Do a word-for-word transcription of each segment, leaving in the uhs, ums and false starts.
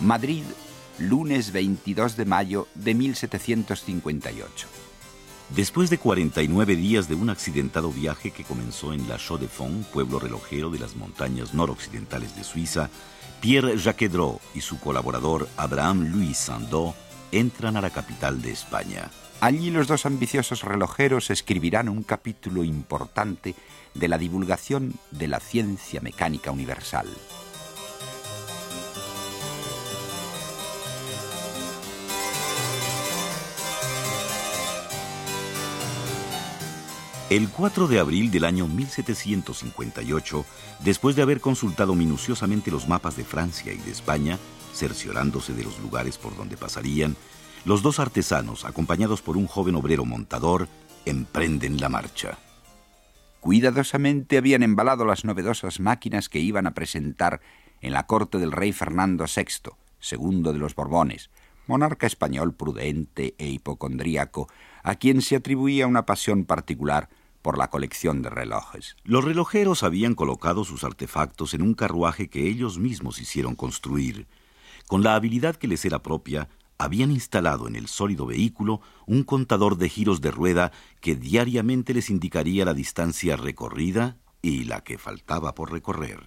Madrid, lunes veintidós de mayo de mil setecientos cincuenta y ocho. Después de cuarenta y nueve días de un accidentado viaje que comenzó en La Chaux-de-Fonds, pueblo relojero de las montañas noroccidentales de Suiza, Pierre Jaquedrot y su colaborador Abraham Louis Sandeau entran a la capital de España. Allí los dos ambiciosos relojeros escribirán un capítulo importante de la divulgación de la ciencia mecánica universal. El cuatro de abril del año mil setecientos cincuenta y ocho, después de haber consultado minuciosamente los mapas de Francia y de España, cerciorándose de los lugares por donde pasarían, los dos artesanos, acompañados por un joven obrero montador, emprenden la marcha. Cuidadosamente habían embalado las novedosas máquinas que iban a presentar en la corte del rey Fernando sexto, segundo de los Borbones, monarca español prudente e hipocondríaco, a quien se atribuía una pasión particular por la colección de relojes. Los relojeros habían colocado sus artefactos en un carruaje que ellos mismos hicieron construir. Con la habilidad que les era propia, habían instalado en el sólido vehículo un contador de giros de rueda que diariamente les indicaría la distancia recorrida y la que faltaba por recorrer.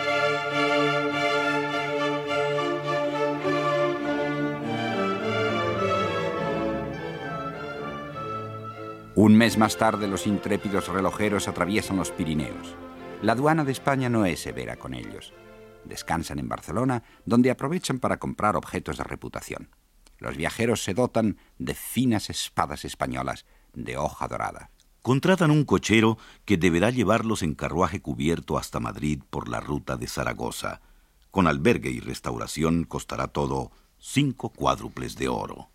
Un mes más tarde, los intrépidos relojeros atraviesan los Pirineos. La aduana de España no es severa con ellos. Descansan en Barcelona, donde aprovechan para comprar objetos de reputación. Los viajeros se dotan de finas espadas españolas de hoja dorada. Contratan un cochero que deberá llevarlos en carruaje cubierto hasta Madrid por la ruta de Zaragoza. Con albergue y restauración costará todo cinco cuádruples de oro.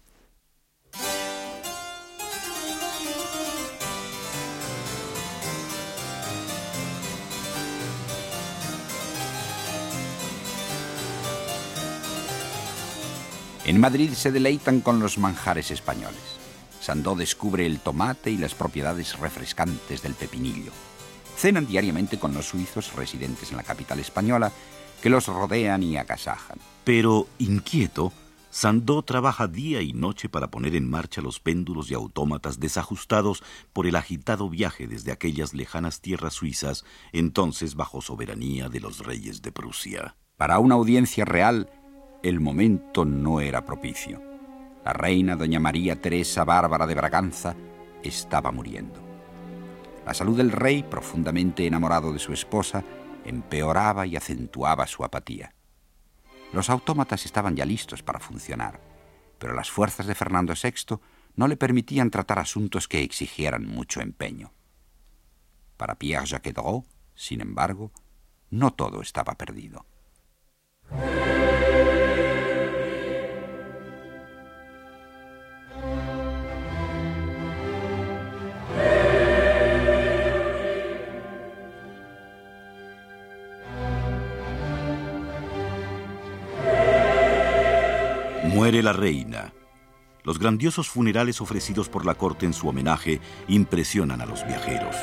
En Madrid se deleitan con los manjares españoles. Sandeau descubre el tomate y las propiedades refrescantes del pepinillo. Cenan diariamente con los suizos residentes en la capital española, que los rodean y agasajan. Pero, inquieto, Sandeau trabaja día y noche para poner en marcha los péndulos y autómatas desajustados por el agitado viaje desde aquellas lejanas tierras suizas, entonces bajo soberanía de los reyes de Prusia. Para una audiencia real, el momento no era propicio. La reina doña María Teresa Bárbara de Braganza estaba muriendo. La salud del rey, profundamente enamorado de su esposa, empeoraba y acentuaba su apatía. Los autómatas estaban ya listos para funcionar, pero las fuerzas de Fernando sexto no le permitían tratar asuntos que exigieran mucho empeño. Para Pierre Jaquedrot, sin embargo, no todo estaba perdido. Muere la reina. Los grandiosos funerales ofrecidos por la corte en su homenaje impresionan a los viajeros.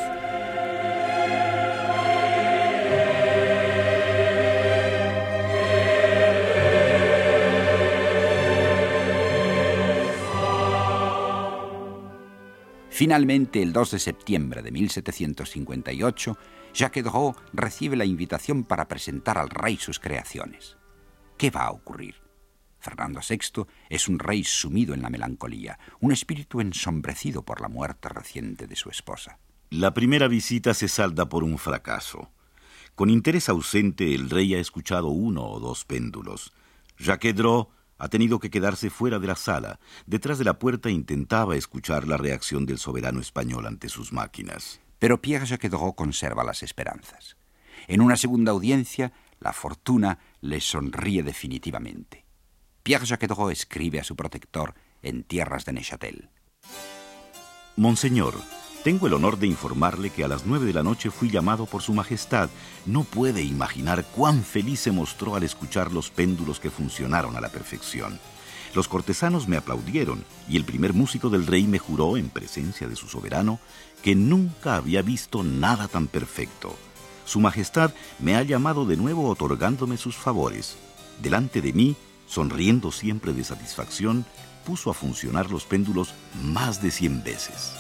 Finalmente, el dos de septiembre de mil setecientos cincuenta y ocho, Jaquedrot recibe la invitación para presentar al rey sus creaciones. ¿Qué va a ocurrir? Fernando sexto es un rey sumido en la melancolía, un espíritu ensombrecido por la muerte reciente de su esposa. La primera visita se salda por un fracaso. Con interés ausente, el rey ha escuchado uno o dos péndulos. Jaquedrot ha tenido que quedarse fuera de la sala. Detrás de la puerta intentaba escuchar la reacción del soberano español ante sus máquinas. Pero Pierre Jaquedrot conserva las esperanzas. En una segunda audiencia, la fortuna le sonríe definitivamente. Pierre Jaquedrot escribe a su protector en tierras de Neuchâtel. Monseñor, tengo el honor de informarle que a las nueve de la noche fui llamado por su majestad. No puede imaginar cuán feliz se mostró al escuchar los péndulos que funcionaron a la perfección. Los cortesanos me aplaudieron y el primer músico del rey me juró, en presencia de su soberano, que nunca había visto nada tan perfecto. Su majestad me ha llamado de nuevo otorgándome sus favores. Delante de mí Sonriendo siempre de satisfacción, puso a funcionar los péndulos más de cien veces.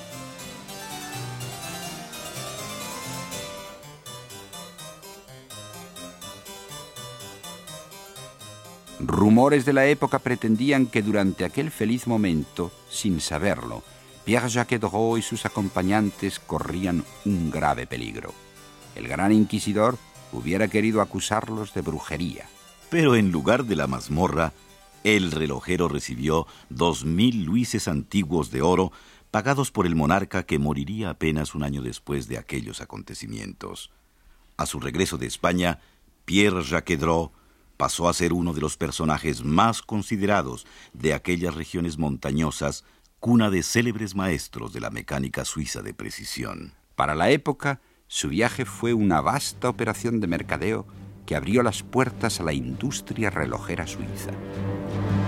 Rumores de la época pretendían que durante aquel feliz momento, sin saberlo, Pierre-Jacques Dreux y sus acompañantes corrían un grave peligro. El gran inquisidor hubiera querido acusarlos de brujería. Pero en lugar de la mazmorra, el relojero recibió dos mil luises antiguos de oro pagados por el monarca que moriría apenas un año después de aquellos acontecimientos. A su regreso de España, Pierre-Jacques Dreux pasó a ser uno de los personajes más considerados de aquellas regiones montañosas, cuna de célebres maestros de la mecánica suiza de precisión. Para la época, su viaje fue una vasta operación de mercadeo que abrió las puertas a la industria relojera suiza.